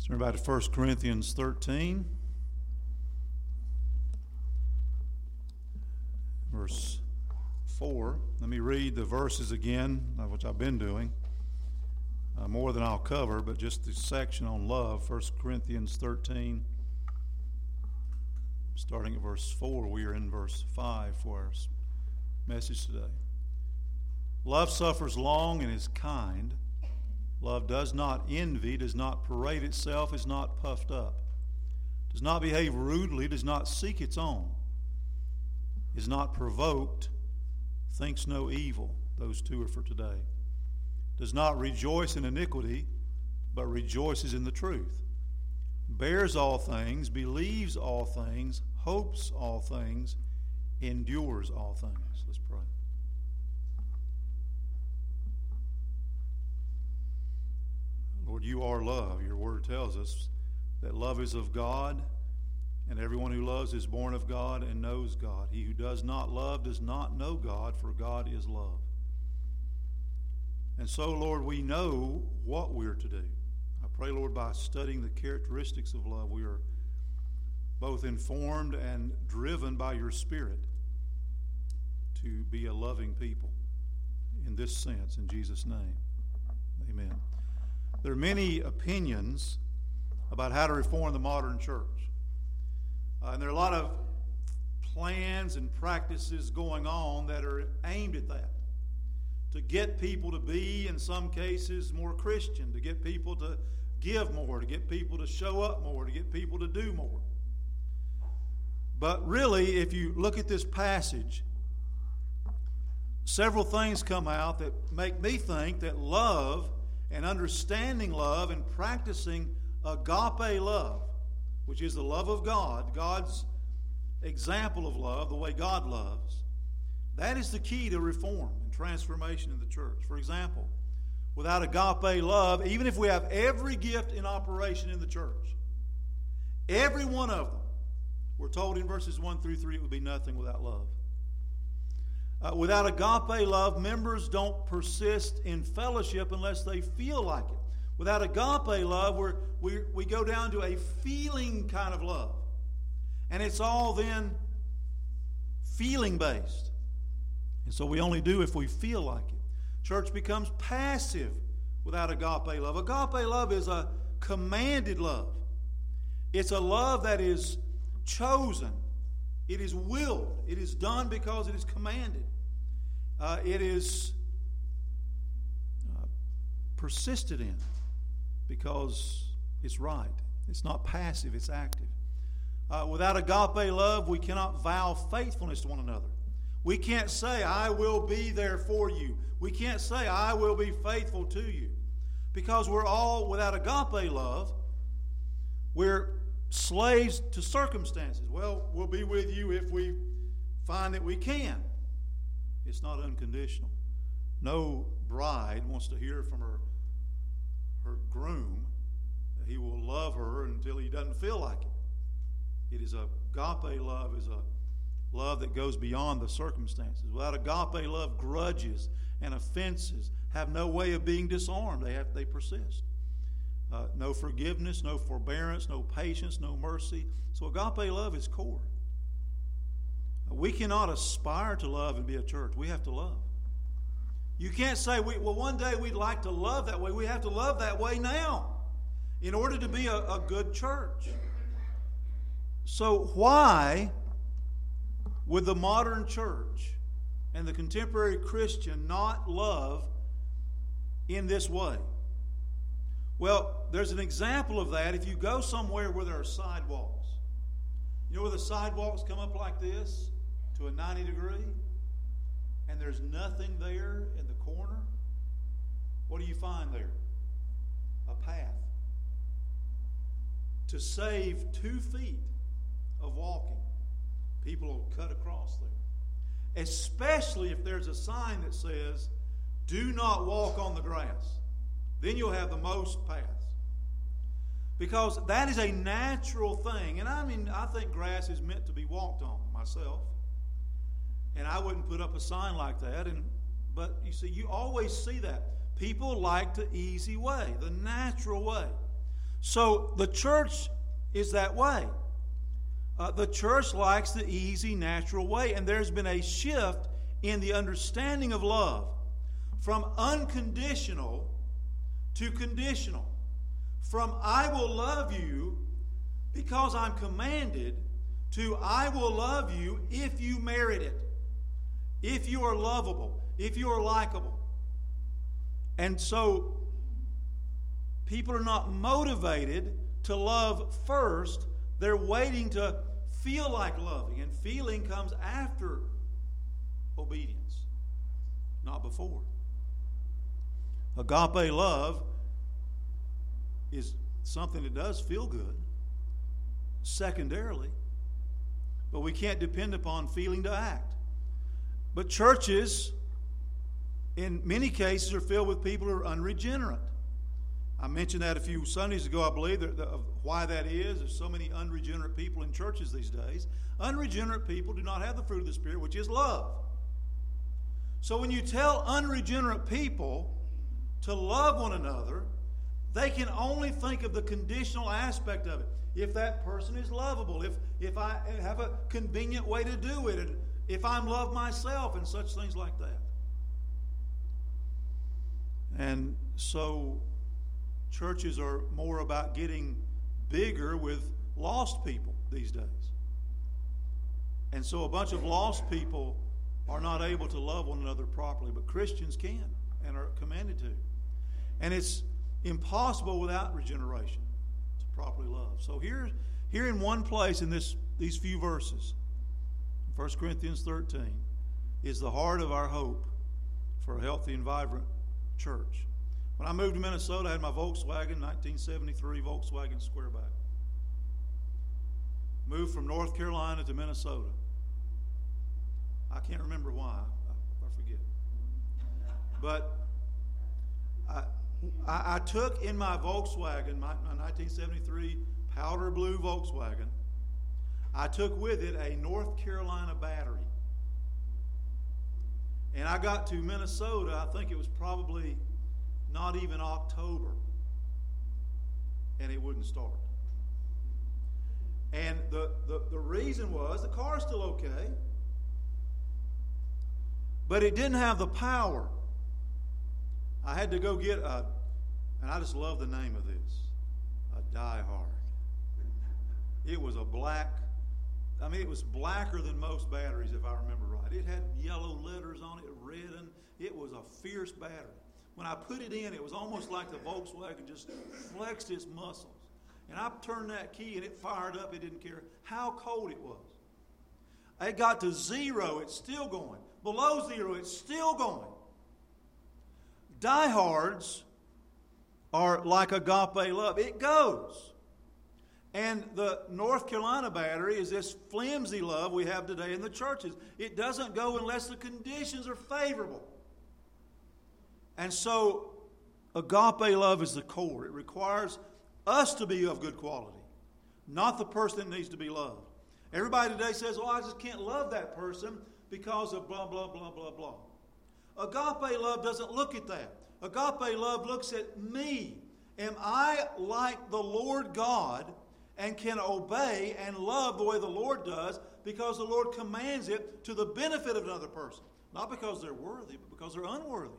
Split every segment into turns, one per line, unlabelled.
Turn back to 1 Corinthians 13, verse 4. Let me read the verses again, which I've been doing. More than I'll cover, but just the section on love, 1 Corinthians 13, starting at verse 4. We are in verse 5 for our message today. Love suffers long and is kind. Love does not envy, does not parade itself, is not puffed up, does not behave rudely, does not seek its own, is not provoked, thinks no evil. Those two are for today. Does not rejoice in iniquity, but rejoices in the truth. Bears all things, believes all things, hopes all things, endures all things. Let's pray. Lord, you are love. Your word tells us that love is of God, and everyone who loves is born of God and knows God. He who does not love does not know God, for God is love. And so, Lord, we know what we're to do. I pray, Lord, by studying the characteristics of love, we are both informed and driven by your Spirit to be a loving people in this sense, in Jesus' name. Amen. There are many opinions about how to reform the modern church. And there are a lot of plans and practices going on that are aimed at that. To get people to be, in some cases, more Christian, to get people to give more, to get people to show up more, to get people to do more. But really, if you look at this passage, several things come out that make me think that love and understanding love and practicing agape love, which is the love of God, God's example of love, the way God loves, that is the key to reform and transformation in the church. For example, without agape love, even if we have every gift in operation in the church, every one of them, we're told in verses 1 through 3 it would be nothing without love. Without agape love, members don't persist in fellowship unless they feel like it. Without agape love, we go down to a feeling kind of love. And it's all then feeling-based. And so we only do if we feel like it. Church becomes passive without agape love. Agape love is a commanded love. It's a love that is chosen. It is willed. It is done because it is commanded. It is persisted in because it's right. It's not passive, it's active. Without agape love, we cannot vow faithfulness to one another. We can't say, I will be there for you. We can't say, I will be faithful to you. Because we're all, without agape love, we're slaves to circumstances. Well, we'll be with you if we find that we can. It's not unconditional. No bride wants to hear from her groom that he will love her until he doesn't feel like it. It is agape love is a love that goes beyond the circumstances. Without agape love, grudges and offenses have no way of being disarmed. They persist. No forgiveness, no forbearance, no patience, no mercy. So agape love is core. We cannot aspire to love and be a church. We have to love. You can't say, well, one day we'd like to love that way. We have to love that way now in order to be a good church. So why would the modern church and the contemporary Christian not love in this way? Well, there's an example of that if you go somewhere where there are sidewalks. You know where the sidewalks come up like this to a 90 degree? And there's nothing there in the corner? What do you find there? A path. To save 2 feet of walking, people will cut across there. Especially if there's a sign that says, do not walk on the grass. Then you'll have the most paths. Because that is a natural thing. And I think grass is meant to be walked on myself. And I wouldn't put up a sign like that. But you see, you always see that. People like the easy way, the natural way. So the church is that way. The church likes the easy, natural way, and there's been a shift in the understanding of love from unconditional to conditional. From I will love you because I'm commanded to I will love you if you merit it, if you are lovable, if you are likable. And so people are not motivated to love first. They're waiting to feel like loving, and feeling comes after obedience, not before. Agape love is something that does feel good, secondarily, but we can't depend upon feeling to act. But churches, in many cases, are filled with people who are unregenerate. I mentioned that a few Sundays ago, I believe, of why that is. There's so many unregenerate people in churches these days. Unregenerate people do not have the fruit of the Spirit, which is love. So when you tell unregenerate people to love one another, they can only think of the conditional aspect of it. If that person is lovable, if I have a convenient way to do it, and if I'm loved myself, and such things like that. And so churches are more about getting bigger with lost people these days. And so a bunch of lost people are not able to love one another properly, but Christians can and are commanded to. And it's impossible without regeneration to properly love. So here in one place in these few verses, 1 Corinthians 13, is the heart of our hope for a healthy and vibrant church. When I moved to Minnesota, I had my Volkswagen, 1973 Volkswagen Squareback. Moved from North Carolina to Minnesota. I can't remember why. I forget. But I took in my Volkswagen, my 1973 powder blue Volkswagen, I took with it a North Carolina battery. And I got to Minnesota, I think it was probably not even October, and it wouldn't start. And the reason was the car's still okay, but it didn't have the power. I had to go get and I just love the name of this, a Die Hard. It was a black, it was blacker than most batteries, if I remember right. It had yellow letters on it, red, and it was a fierce battery. When I put it in, it was almost like the Volkswagen just flexed its muscles. And I turned that key and it fired up. It didn't care how cold it was. It got to 0, it's still going. Below 0, it's still going. Diehards are like agape love. It goes. And the North Carolina battery is this flimsy love we have today in the churches. It doesn't go unless the conditions are favorable. And so agape love is the core. It requires us to be of good quality, not the person that needs to be loved. Everybody today says, oh, I just can't love that person because of blah, blah, blah, blah, blah. Agape love doesn't look at that. Agape love looks at me. Am I like the Lord God and can obey and love the way the Lord does because the Lord commands it to the benefit of another person? Not because they're worthy, but because they're unworthy.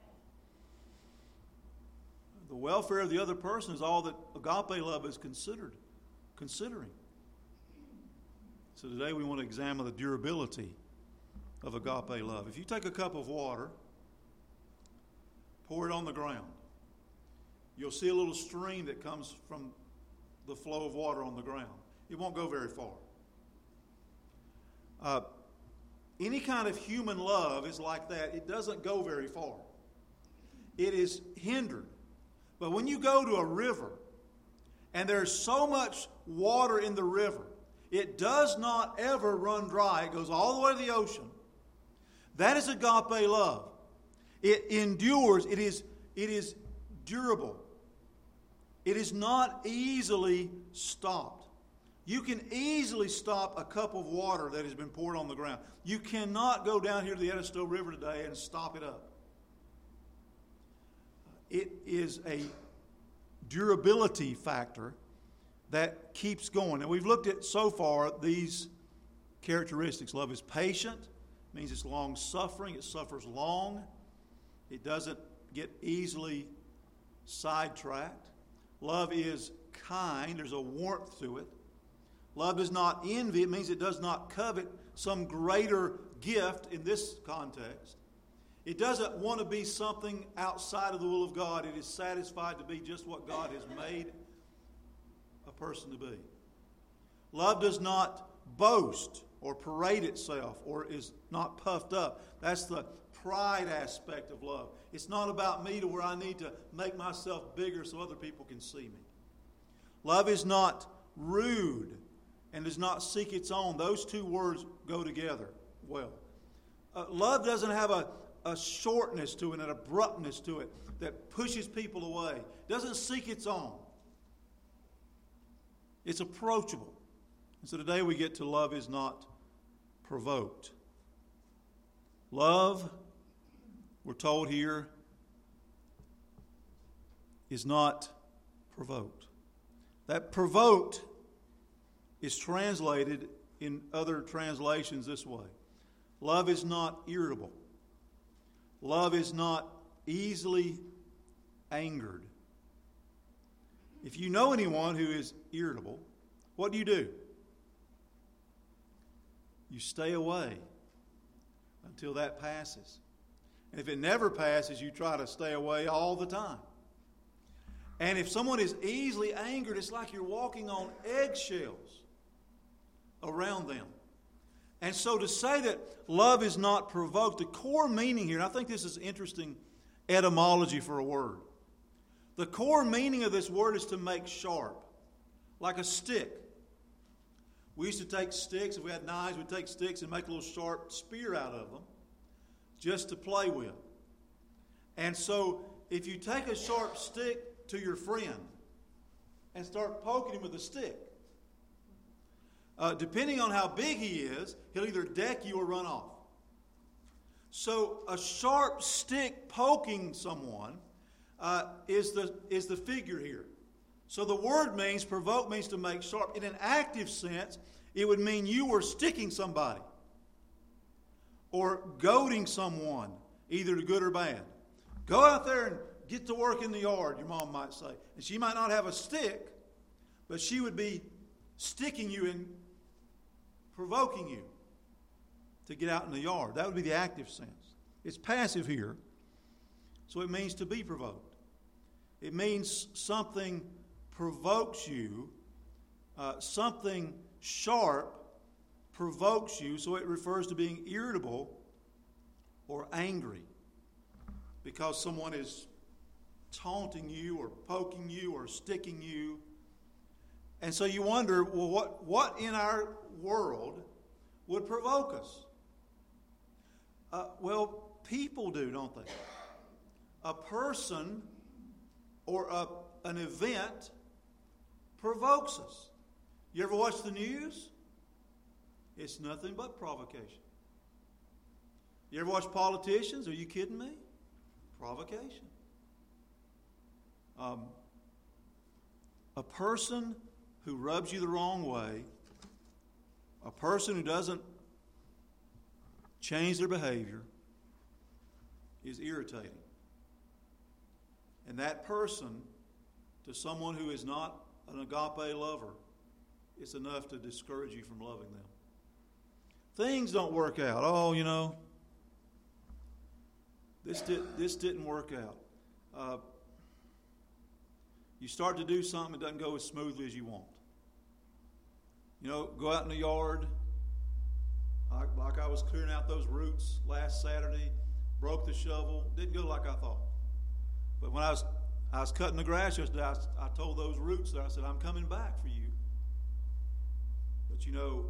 The welfare of the other person is all that agape love is considering. So today we want to examine the durability of agape love. If you take a cup of water, pour it on the ground, you'll see a little stream that comes from the flow of water on the ground. It won't go very far. Any kind of human love is like that. It doesn't go very far. It is hindered. But when you go to a river and there's so much water in the river, it does not ever run dry. It goes all the way to the ocean. That is agape love. It endures. It is durable. It is not easily stopped. You can easily stop a cup of water that has been poured on the ground. You cannot go down here to the Edisto River today and stop it up. It is a durability factor that keeps going. And we've looked at so far these characteristics. Love is patient, means it's long-suffering, it suffers long, it doesn't get easily sidetracked. Love is kind, there's a warmth to it. Love does not envy, it means it does not covet some greater gift in this context. It doesn't want to be something outside of the will of God. It is satisfied to be just what God has made a person to be. Love does not boast or parade itself or is not puffed up. That's the pride aspect of love. It's not about me to where I need to make myself bigger so other people can see me. Love is not rude and does not seek its own. Those two words go together well. Love doesn't have a shortness to it, an abruptness to it that pushes people away. It doesn't seek its own. It's approachable. And so today we get to love is not provoked. Love, we're told here, is not provoked. That provoked is translated in other translations this way. Love is not irritable. Love is not easily angered. If you know anyone who is irritable, what do? You stay away until that passes. And if it never passes, you try to stay away all the time. And if someone is easily angered, it's like you're walking on eggshells around them. And so to say that love is not provoked, the core meaning here, and I think this is interesting etymology for a word. The core meaning of this word is to make sharp, like a stick. We used to take sticks, if we had knives, we'd take sticks and make a little sharp spear out of them just to play with. And so if you take a sharp stick to your friend and start poking him with a stick, depending on how big he is, he'll either deck you or run off. So a sharp stick poking someone is the figure here. So the word means, provoke means to make sharp. In an active sense, it would mean you were sticking somebody or goading someone, either to good or bad. Go out there and get to work in the yard, your mom might say. And she might not have a stick, but she would be sticking you and provoking you to get out in the yard. That would be the active sense. It's passive here, so it means to be provoked. It means something provokes you, something sharp provokes you, so it refers to being irritable or angry because someone is taunting you or poking you or sticking you. And so you wonder, well, what in our world would provoke us? Well, people do, don't they? A person or an event provokes us. You ever watch the news? It's nothing but provocation. You ever watch politicians? Are you kidding me? Provocation. A person who rubs you the wrong way, a person who doesn't change their behavior, is irritating. And that person, to someone who is not an agape lover, is enough to discourage you from loving them. Things don't work out. Oh, you know, this didn't work out. You start to do something, it doesn't go as smoothly as you want. You know, go out in the yard, like I was clearing out those roots last Saturday, broke the shovel, didn't go like I thought. But when I was cutting the grass yesterday, I told those roots there, I said, I'm coming back for you. But you know,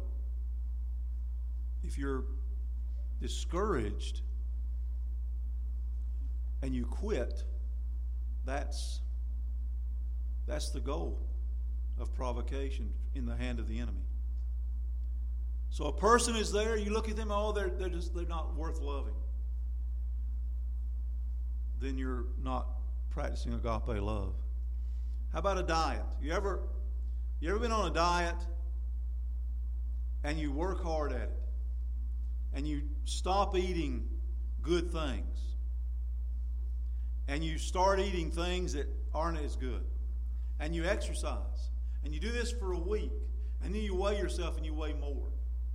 if you're discouraged and you quit, that's the goal of provocation in the hand of the enemy. So a person is there, you look at them, oh, they're not worth loving. Then you're not practicing agape love. How about a diet? You ever been on a diet and you work hard at it and you stop eating good things and you start eating things that aren't as good and you exercise and you do this for a week and then you weigh yourself and you weigh more?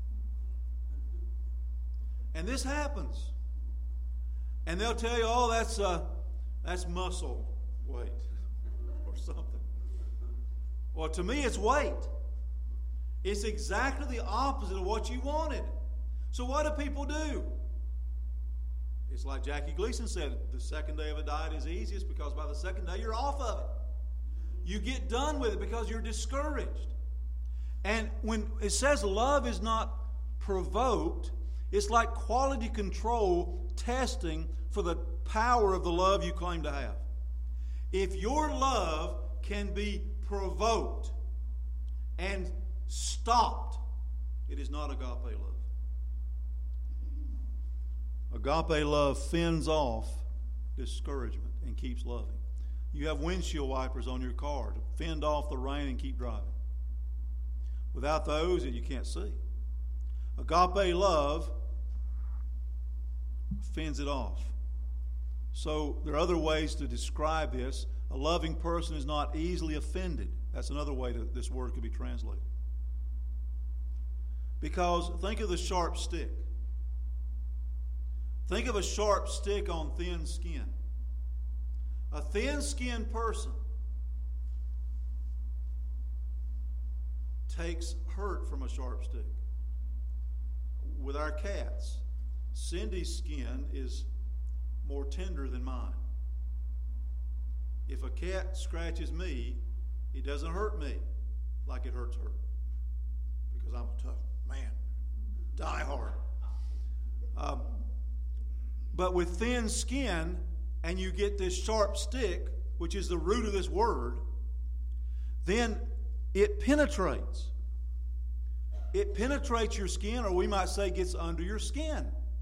And this happens. And they'll tell you, oh, that's muscle weight or something. Well, to me, it's weight. It's exactly the opposite of what you wanted. So what do people do? It's like Jackie Gleason said, the second day of a diet is easiest because by the second day you're off of it. You get done with it because you're discouraged. And when it says love is not provoked, it's like quality control testing for the power of the love you claim to have. If your love can be provoked and stopped, it is not agape love. Agape love fends off discouragement and keeps loving. You have windshield wipers on your car to fend off the rain and keep driving. Without those, you can't see. Agape love fends it off. So there are other ways to describe this. A loving person is not easily offended. That's another way that this word could be translated. Because think of the sharp stick. Think of a sharp stick on thin skin. A thin-skinned person takes hurt from a sharp stick. With our cats, Cindy's skin is more tender than mine. If a cat scratches me, it doesn't hurt me like it hurts her. Because I'm a tough man. Die hard. But with thin skin, and you get this sharp stick, which is the root of this word, then it penetrates. It penetrates your skin, or we might say gets under your skin.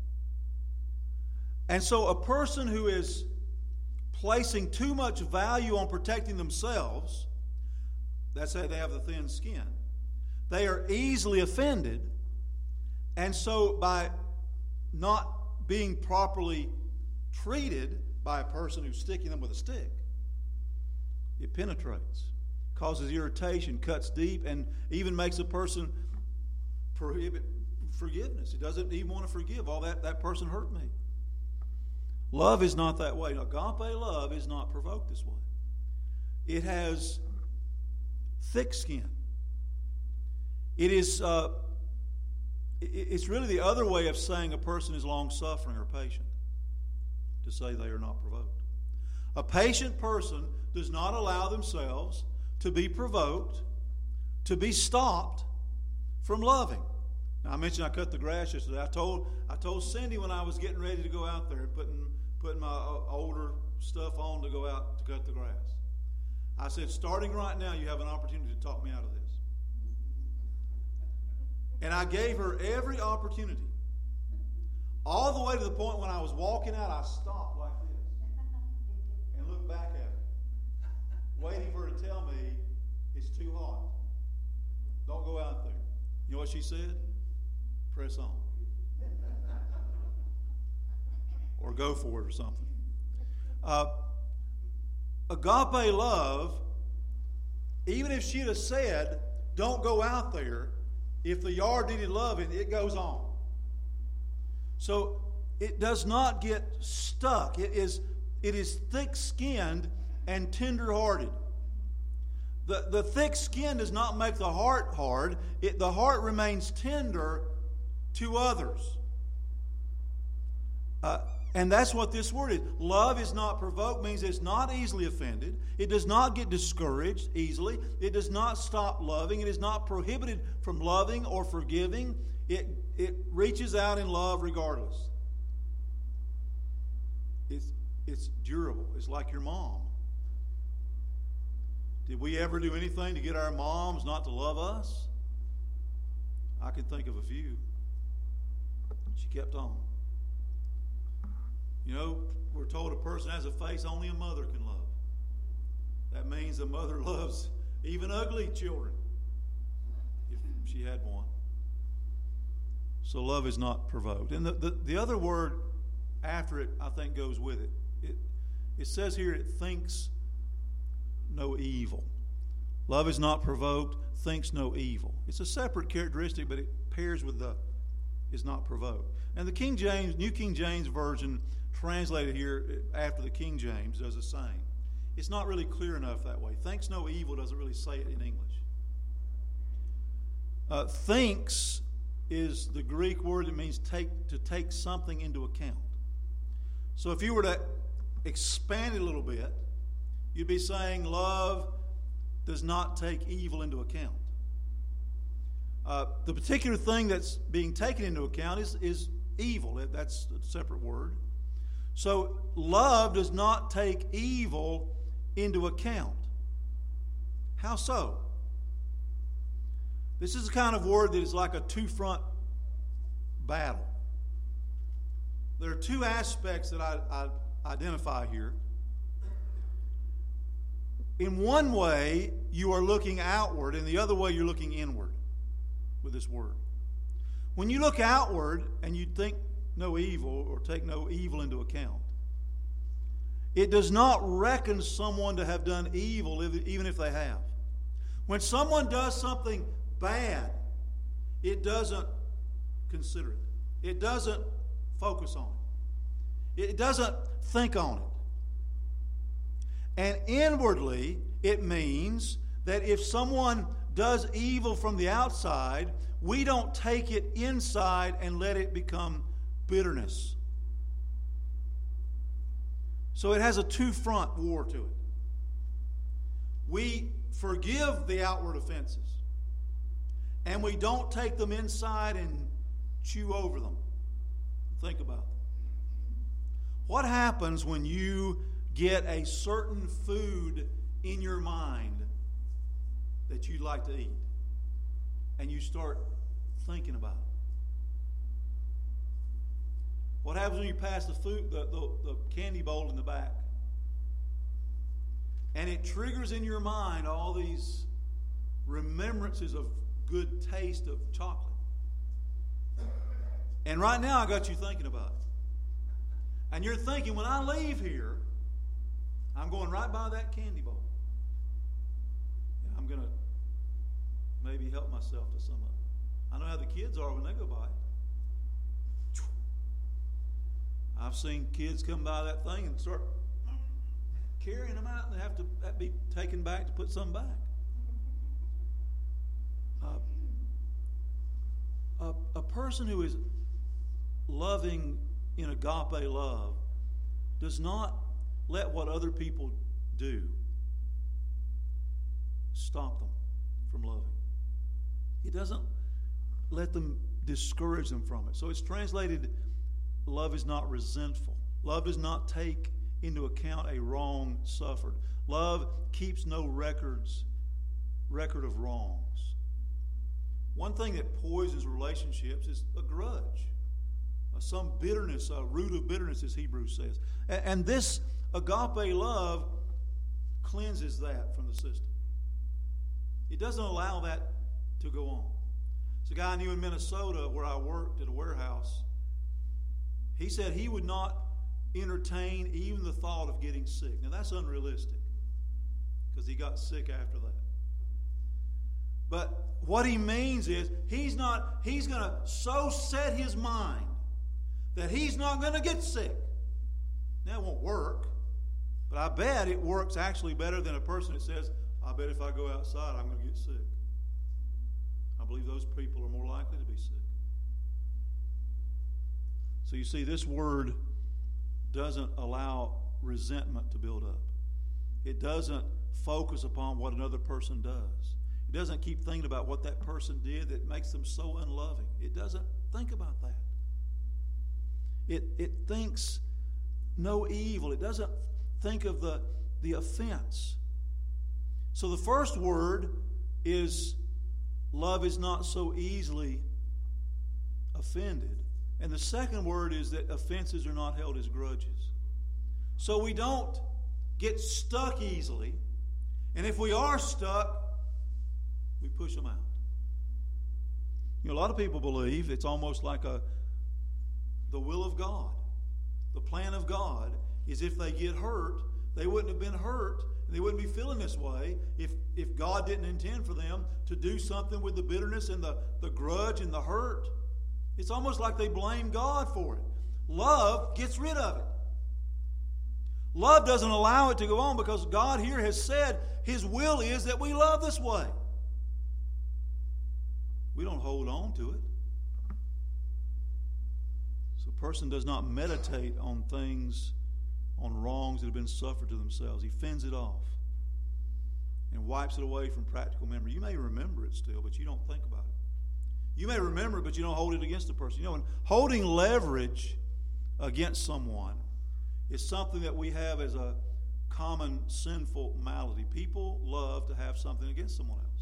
And so a person who is placing too much value on protecting themselves, that's how they have the thin skin, they are easily offended. And so by not being properly treated by a person who's sticking them with a stick, it penetrates, causes irritation, cuts deep, and even makes a person prohibit forgiveness. He doesn't even want to forgive. All that person hurt me. Love is not that way. Agape love is not provoked this way. It has thick skin. It is. It's really the other way of saying a person is long-suffering or patient, to say they are not provoked. A patient person does not allow themselves to be provoked, to be stopped from loving. Now, I mentioned I cut the grass yesterday. I told Cindy when I was getting ready to go out there and putting my older stuff on to go out to cut the grass, I said, starting right now, you have an opportunity to talk me out of this. And I gave her every opportunity. All the way to the point when I was walking out, I stopped like this and looked back at her, waiting for her to tell me it's too hot. Don't go out there. You know what she said? Press on. Or go for it or something. Agape love, even if she'd have said, don't go out there, if the yard needed loving, it goes on. So it does not get stuck. It is thick-skinned and tender-hearted. The thick skin does not make the heart hard. The heart remains tender to others. And that's what this word is. Love is not provoked, means it's not easily offended. It does not get discouraged easily. It does not stop loving. It is not prohibited from loving or forgiving. It reaches out in love regardless. It's durable. It's like your mom. Did we ever do anything to get our moms not to love us? I can think of a few. She kept on. You know, we're told a person has a face only a mother can love. That means the mother loves even ugly children, if she had one. So love is not provoked. And the other word after it, I think, goes with it. It says here it thinks no evil. Love is not provoked, thinks no evil. It's a separate characteristic, but it pairs with the is not provoked. And the New King James Version translated here after the King James does the same. It's not really clear enough that way. Thinks no evil doesn't really say it in English. Thinks is the Greek word that means to take something into account. So if you were to expand it a little bit, you'd be saying love does not take evil into account. The particular thing that's being taken into account is evil. That's a separate word. So love does not take evil into account. How so? This is the kind of word that is like a two-front battle. There are two aspects that I identify here. In one way, you are looking outward, and the other way, you're looking inward with this word. When you look outward and you think no evil or take no evil into account, it does not reckon someone to have done evil even if they have. When someone does something bad, it doesn't consider it. It doesn't focus on it. It doesn't think on it. And inwardly, it means that if someone does evil from the outside, we don't take it inside and let it become bitterness. So it has a two-front war to it. We forgive the outward offenses, and we don't take them inside and chew over them. Think about them. What happens when you get a certain food in your mind that you'd like to eat, and you start thinking about it? What happens when you pass the candy bowl in the back? And it triggers in your mind all these remembrances of good taste of chocolate. And right now I got you thinking about it. And you're thinking, when I leave here, I'm going right by that candy bowl. And I'm going to maybe help myself to some of it. I know how the kids are when they go by. I've seen kids come by that thing and start carrying them out, and have to be taken back to put some back. A person who is loving in agape love does not let what other people do stop them from loving. He doesn't let them discourage them from it. So it's translated, love is not resentful. Love does not take into account a wrong suffered. Love keeps no record of wrongs. One thing that poisons relationships is a grudge. Some bitterness, a root of bitterness, as Hebrews says. And this agape love cleanses that from the system. It doesn't allow that to go on. It's a guy I knew in Minnesota where I worked at a warehouse. He said he would not entertain even the thought of getting sick. Now that's unrealistic, because he got sick after that. But what he means is he's going to so set his mind that he's not going to get sick. Now it won't work, but I bet it works actually better than a person that says, I bet if I go outside I'm going to get sick. I believe those people are more likely to be sick. So you see, this word doesn't allow resentment to build up. It doesn't focus upon what another person does. It doesn't keep thinking about what that person did that makes them so unloving. It doesn't think about that. It thinks no evil. It doesn't think of the offense. So the first word is love is not so easily offended. And the second word is that offenses are not held as grudges. So we don't get stuck easily And if we are stuck, we push them out. You know, a lot of people believe it's almost like the will of God. The plan of God is if they get hurt, they wouldn't have been hurt, and they wouldn't be feeling this way if God didn't intend for them to do something with the bitterness and the grudge and the hurt. It's almost like they blame God for it. Love gets rid of it. Love doesn't allow it to go on because God here has said His will is that we love this way. We don't hold on to it. So a person does not meditate on things, on wrongs that have been suffered to themselves. He fends it off and wipes it away from practical memory. You may remember it still, but you don't think about it. You may remember it, but you don't hold it against the person. You know, and holding leverage against someone is something that we have as a common sinful malady. People love to have something against someone else.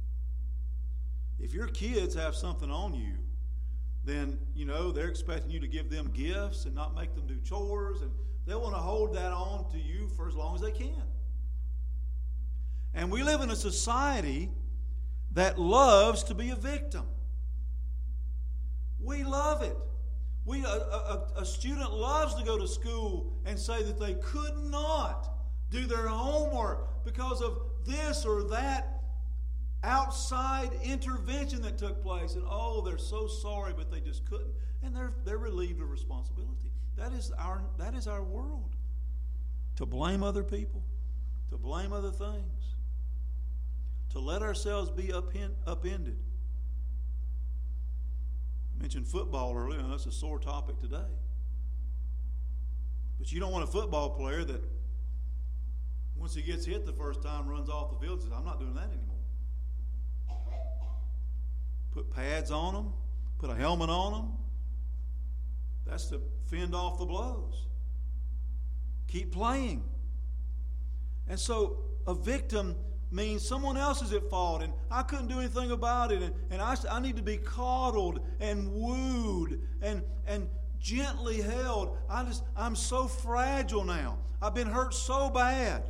If your kids have something on you, then, you know, they're expecting you to give them gifts and not make them do chores, and they want to hold that on to you for as long as they can. And we live in a society that loves to be a victim. We love it. A student loves to go to school and say that they could not do their homework because of this or that outside intervention that took place. And oh, they're so sorry, but they just couldn't. And they're relieved of responsibility. That is our world. To blame other people, to blame other things, to let ourselves be upended. I mentioned football earlier, and that's a sore topic today. But you don't want a football player that once he gets hit the first time runs off the field and says, I'm not doing that anymore. Put pads on them, put a helmet on them. That's to fend off the blows. Keep playing. And so a victim means someone else is at fault and I couldn't do anything about it, and I need to be coddled and wooed and gently held. I'm so fragile now. I've been hurt so bad.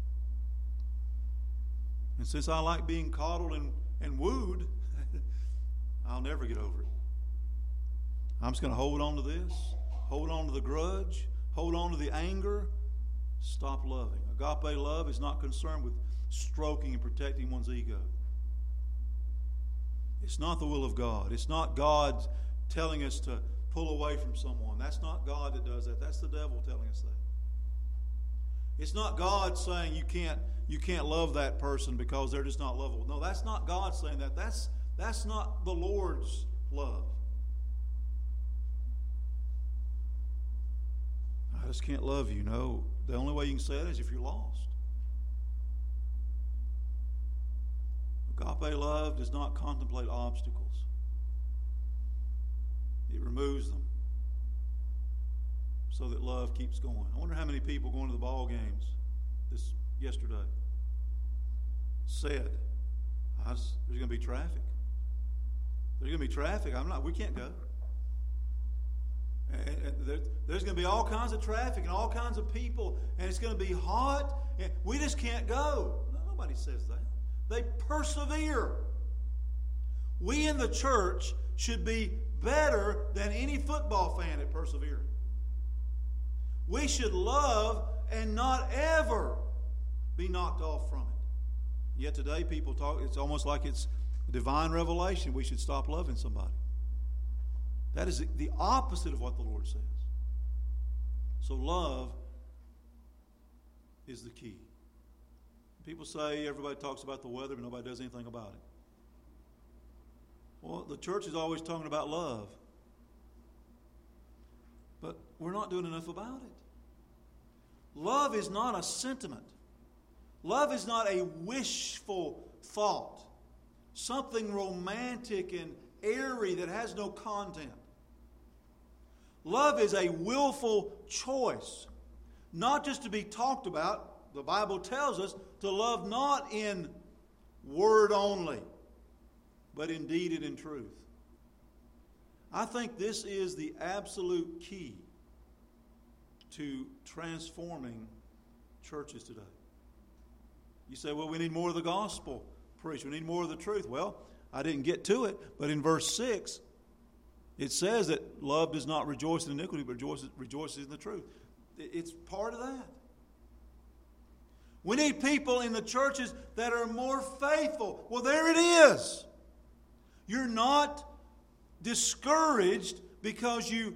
And since I like being coddled and wooed, I'll never get over it. I'm just going to hold on to this, hold on to the grudge, hold on to the anger, stop loving. Agape love is not concerned with stroking and protecting one's ego. It's not the will of God. It's not God telling us to pull away from someone. That's not God that does that. That's the devil telling us that. It's not God saying you can't love that person because they're just not lovable. No, that's not God saying that. That's not the Lord's love. I just can't love you. No, the only way you can say that is if you're lost. Agape love does not contemplate obstacles. It removes them so that love keeps going. I wonder how many people going to the ball games yesterday said, there's going to be traffic. There's going to be traffic. We can't go. And there's going to be all kinds of traffic and all kinds of people, and it's going to be hot, and we just can't go. No, nobody says that. They persevere. We in the church should be better than any football fan at persevering. We should love and not ever be knocked off from it. Yet today people talk, it's almost like it's a divine revelation. We should stop loving somebody. That is the opposite of what the Lord says. So love is the key. People say everybody talks about the weather, but nobody does anything about it. Well, the church is always talking about love. But we're not doing enough about it. Love is not a sentiment. Love is not a wishful thought. Something romantic and airy that has no content. Love is a willful choice. Not just to be talked about. The Bible tells us to love not in word only, but in deed and in truth. I think this is the absolute key to transforming churches today. You say, well, we need more of the gospel preached. We need more of the truth. Well, I didn't get to it, but in verse 6, it says that love does not rejoice in iniquity, but rejoices in the truth. It's part of that. We need people in the churches that are more faithful. Well, there it is. You're not discouraged because you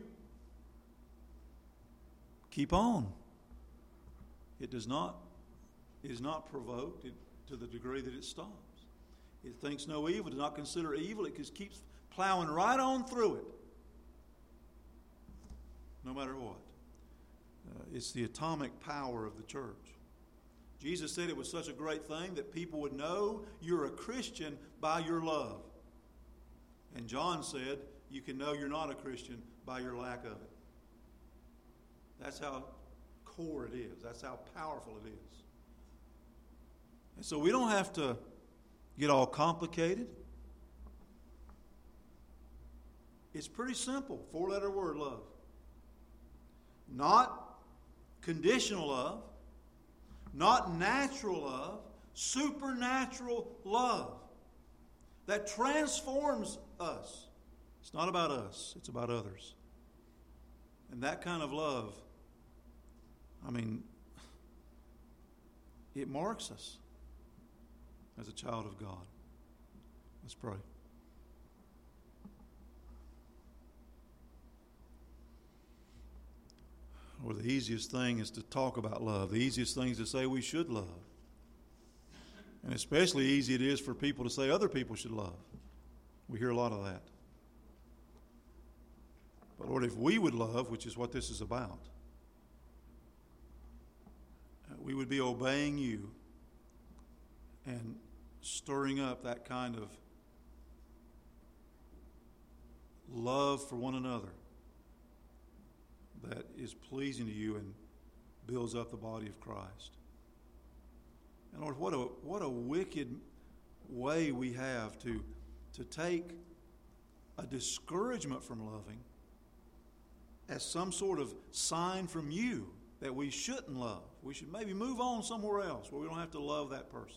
keep on. It is not provoked to the degree that it stops. It thinks no evil, does not consider evil. It just keeps plowing right on through it, no matter what. It's the atomic power of the church. Jesus said it was such a great thing that people would know you're a Christian by your love. And John said you can know you're not a Christian by your lack of it. That's how core it is. That's how powerful it is. And so we don't have to get all complicated. It's pretty simple. 4-letter word, love. Not conditional love. Not natural love. Supernatural love that transforms us. It's not about us. It's about others. And that kind of love, it marks us as a child of God. Let's pray. Or the easiest thing is to talk about love. The easiest thing is to say we should love. And especially easy it is for people to say other people should love. We hear a lot of that. But Lord, if we would love, which is what this is about, we would be obeying you and stirring up that kind of love for one another that is pleasing to you and builds up the body of Christ. And Lord, what a wicked way we have to take a discouragement from loving as some sort of sign from you that we shouldn't love. We should maybe move on somewhere else where we don't have to love that person.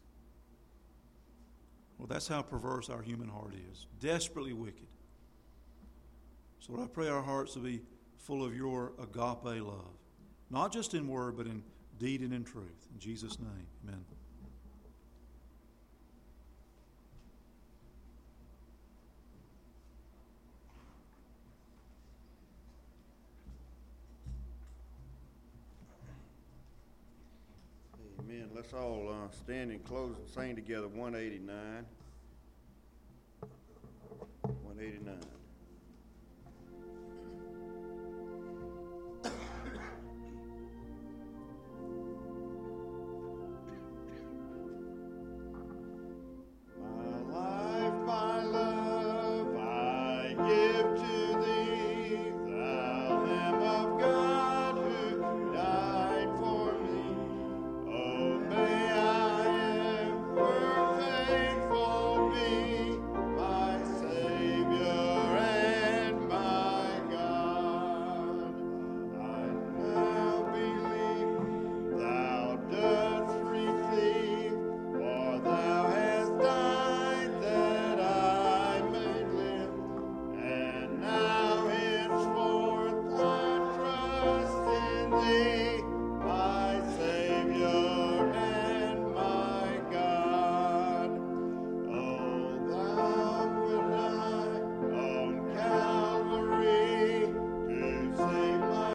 Well, that's how perverse our human heart is. Desperately wicked. So Lord, I pray our hearts will be full of your agape love. Not just in word, but in deed and in truth. In Jesus' name, amen.
Amen. Let's all stand and close and sing together 189. 189.